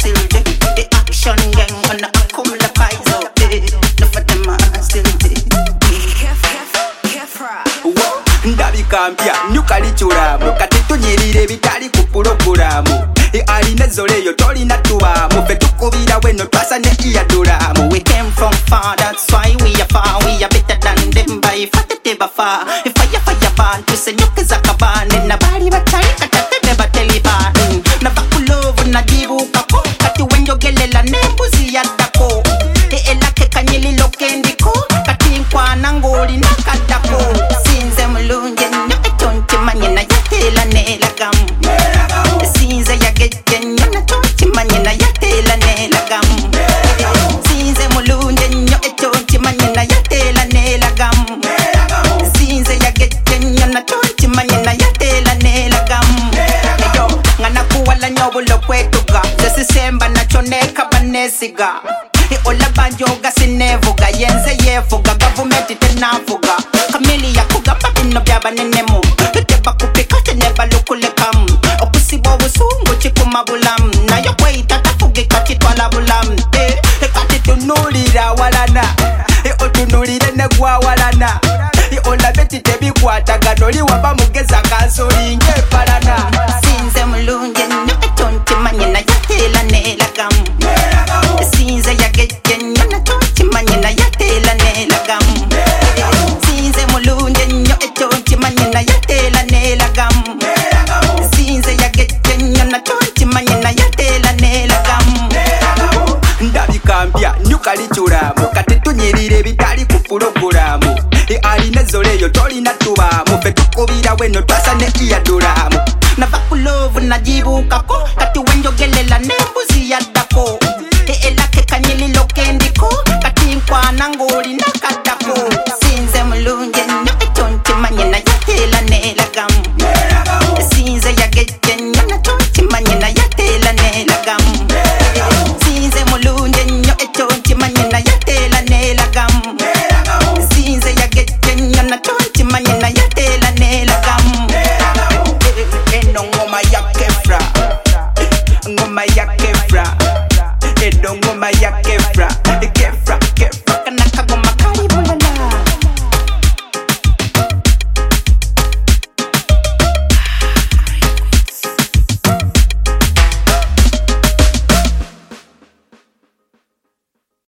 still there. The action gang wanna come the vibes out there. Enough of them are still there. Ndabi kampya nyukali chulamu kati tunyirire bitali ku pulogulamu alina zoleyo tolina tubamu fe tukubira weno twasa ne iyadulamu. We came from far, that's why we are far. We are better than them by fatete bafa. If fire ban to say nyuke zakabane na bari batali katate bateliba. Na bakulovu na jibu kako kati wenjo gelela nembuzi ya dako. Elake kanyeli lokendiko kati nkwa nangoli na katako. Sinze mulunje nyoke chonche manye na yatela nelagam. Sinze yagete nyona chonche manye na yatela nelagam. Sinze mulunje nyoke chonche manye na yatela nelagam. Sinze yagete nyona chonche manye na yatela nelagam. Yo ngana kuwala nyobulo kwetuga zesisemba nachoneka banesiga. Ola banjoga sinevuga yenze yevuga gavumenti tenavuga kamili yakugamba bino byabanenemu teba kupika teneba lukulekamu okusiba obusungu kikuma bulamu nayo kweyita tafugika kitwala bulamu kati tunulira walana otunulire negwa walana olabe titebikwatagano liwaba mugeza kansolinga epalana. Sinze mulunje nyoke chonche manye na yatela nelagamu. Sinze yagete nyona chonche manye na yatela nelagamu. Sinze mulunje nyoke chonche manye na yatela nelagamu. Sinze yagete nyona chonche manye na yatela nelagamu. Ndabi kampya nyukali chulamu kati tunyirire bitali ku pulogulamu alina zoleyo tolina tubamu fe tukubira weno twasa ne iyadulamu. Na bakulovu na jibu kako kati wenjo gelela nembuzi ya dako.